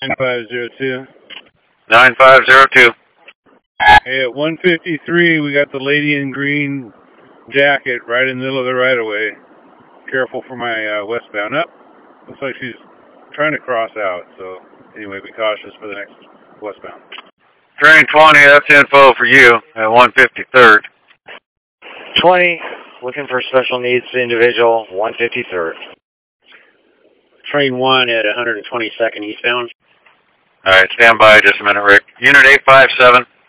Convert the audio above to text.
9502. 9502. Hey, at 153, we got the lady in green jacket right in the middle of the right-of-way. Careful for my westbound. Up. Looks like she's trying to cross out, so anyway, be cautious for the next westbound. Train 20, that's info for you at 153rd. 20, looking for special needs individual, 153rd. Train 1 at 122nd eastbound. All right, stand by just a minute, Rick. Unit 857.